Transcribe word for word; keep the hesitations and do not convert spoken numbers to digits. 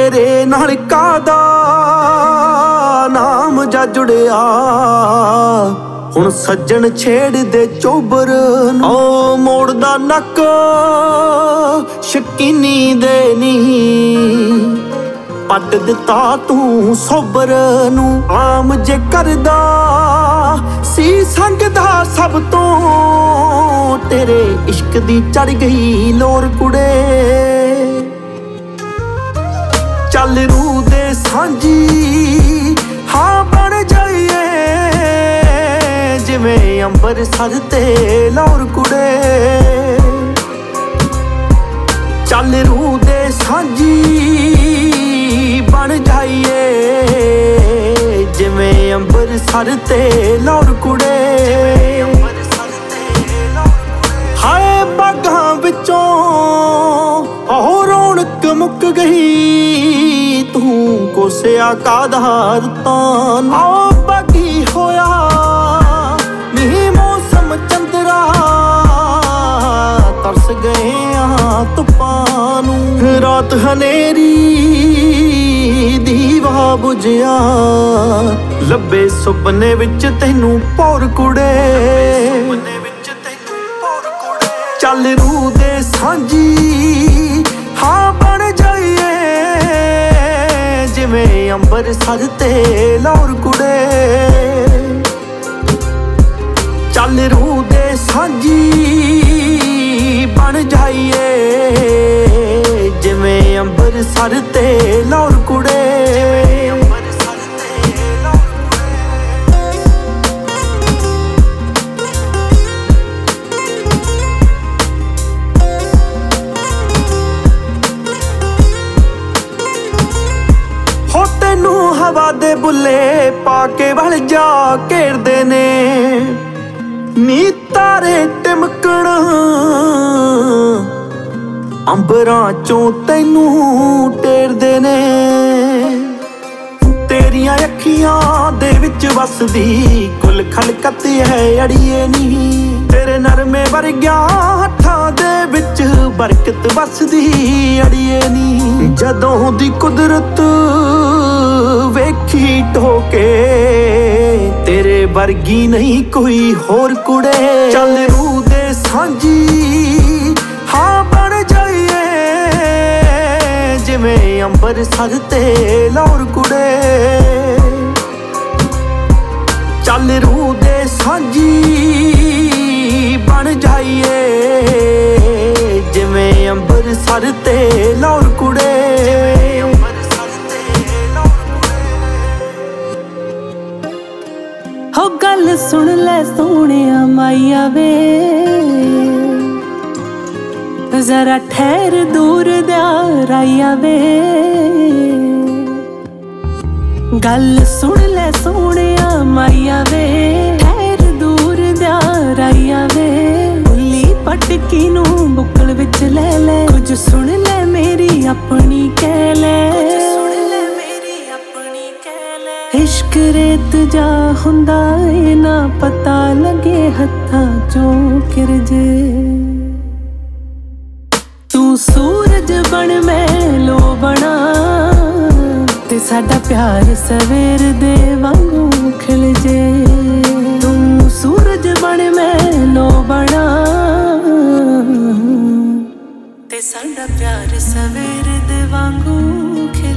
ਤੇਰੇ ਨਾਲ ਕਾਦਾ ਨਾਮ ਜਾ ਜੁੜਿਆ। ਹੁਣ ਸੱਜਣ ਛੇੜਦੇ ਚੋਬਰ ਨੂੰ, ਓ ਮੋੜਦਾ ਨੱਕ ਸ਼ਕੀਨੀ ਦੇ ਨੀ। ਪੱਟ ਦਿੱਤਾ ਤੂੰ ਸੋਬਰ ਨੂੰ, ਆਮ ਜੇ ਕਰਦਾ ਸੀ ਸੰਗਦਾ ਸਭ ਤੋਂ। ਤੇਰੇ ਇਸ਼ਕ ਦੀ ਚੜ ਗਈ ਲੋਰ ਕੁੜੇ, ਚੱਲ ਰੂਹ ਦੇ ਸਾਂਝੀ ਹਾਂ ਬਣ ਜਾਈਏ। ਜਿਵੇਂ ਅੰਬਰਸਰ ਤੇ ਲਾਹੌਰ ਕੁੜੇ, ਚੱਲ ਰੂਹ ਦੇ ਸਾਂਝੀ ਬਣ ਜਾਈਏ। ਜਿਵੇਂ ਅੰਬਰਸਰ ਤੇ ਲਾਹੌਰ ਕੁੜੇ। ਹਾਏ ਬਾਗਾਂ ਵਿੱਚੋਂ ਉਹ ਰੌਣਕ ਮੁੱਕ ਗਈ, ਤੂੰ ਕੋਸਿਆ ਕਾਦਾ ਰੁੱਤਾਂ ਨੂੰ। ਓ ਬਾਗੀ ਹੋਇਆ ਨੀ ਮੌਸਮ ਚੰਦਰਾ, ਤਰਸ ਗਏ ਆ ਧੁੱਪਾਂ ਨੂੰ। ਰਾਤ ਹਨੇਰੀ ਦੀਵਾ ਬੁਝਿਆ, ਲੱਭੇ ਸੁਪਨੇ ਵਿੱਚ ਤੈਨੂੰ ਭੌਰ ਕੁੜੇ। ਚੱਲ ਰੂਹ ਦੇ ਸਾਂਝੀ ਹਾਂ ਬਣ ਜਾਈਏ। ਜਿਵੇਂ ਅੰਬਰਸਰ ਤੇ ਲਾਹੌਰ ਕੁੜੇ, ਚੱਲ ਰੂਹ ਦੇ ਸਾਂਝੀ ਬਣ ਜਾਈਏ। ਜਿਵੇਂ ਅੰਬਰਸਰ ਤੇ ਲਾਹੌਰ ਕੁੜੇ। ਹੋ ਤੈਨੂੰ ਹਵਾ ਦੇ ਬੁੱਲੇ ਪਾ ਕੇ ਵਲ ਜਾ ਘੇਰਦੇ ਨੇ ਨੀ ਤਾਰੇ ਟਿਮਕਣ। ਅੰਬਰਾਂ ਚੋਂ ਤੈਨੂੰ ਟੇਰਦੇ ਨੇ, ਤੇਰੀਆਂ ਅੱਖੀਆਂ ਦੇ ਵਿੱਚ ਵਸਦੀ ਕੁੱਲ ਖਲਕਤ ਹੈ ਅੜੀਏ ਨੀ। ਤੇਰੇ ਨਰਮੇ ਵਰਗਿਆਂ ਹੱਥਾਂ ਦੇ ਵਿੱਚ ਬਰਕਤ ਵਸਦੀ ਅੜੀਏ ਨੀ। ਜਦੋਂ ਦੀ ਕੁਦਰਤ ਵੇਖੀ ਢੋਕੇ, ਤੇਰੇ ਵਰਗੀ ਨਹੀਂ ਕੋਈ ਹੋਰ ਕੁੜੇ। ਚੱਲ ਰੂਹ ਦੇ ਸਾਂਝੀ ਹਾਂ ਬਣ ਜਾਈਏ। ਜਿਵੇਂ ਅੰਬਰਸਰ ਤੇ ਲਾਹੌਰ ਕੁੜੇ, ਚੱਲ ਰੂਹ ਦੇ ਸਾਂਝੀ ਬਣ ਜਾਈਏ। ਜਿਵੇਂ ਅੰਬਰਸਰ ਤੇ ਲਾਹੌਰ ਕੁੜੇ। ਹੋ ਗੱਲ ਸੁਣ ਲੈ ਸੋਹਣਿਆ ਮਾਈਆ ਵੇ, ਜ਼ਰਾ ਠਹਿਰ ਦੂਰ ਦਾ ਰਾਈਆ ਵੇ। ਗੱਲ ਸੁਣ ਲੈ ਸੋਹਣਿਆ ਮਾਈਆ ਵੇ, ਠਹਿਰ ਦੂਰ ਦਾ ਰਾਈਆ ਵੇ। ਉੱਲੀ ਪਟਕੀ ਨੂੰ ਬੁੱਕਲ ਵਿੱਚ ਲੈ ਲੈ, ਕੁਝ ਸੁਣ ਲੈ ਮੇਰੀ ਆਪਣੀ ਕਹਿ ਲੈ। ਇਸ਼ਕ ਰੇਤ ਜਾ ਹੁੰਦਾ ਏ, ਨਾ ਪਤਾ ਲੱਗੇ ਹੱਥਾਂ ਚੋਂ ਕਿਰ ਜੇ। ਤੂੰ ਸੂਰਜ ਬਣ ਮੈਂ ਲੋ ਬਣਾ, ਤੇ ਸਾਡਾ ਪਿਆਰ ਸਵੇਰ ਦੇ ਵਾਂਗੂ ਖਿਲ ਜੇ। ਤੂੰ ਸੂਰਜ ਬਣ ਮੈਂ ਲੋ ਬਣਾ, ਤੇ ਸਾਡਾ ਪਿਆਰ ਸਵੇਰ ਦੇ ਵਾਂਗੂ ਖਿਲ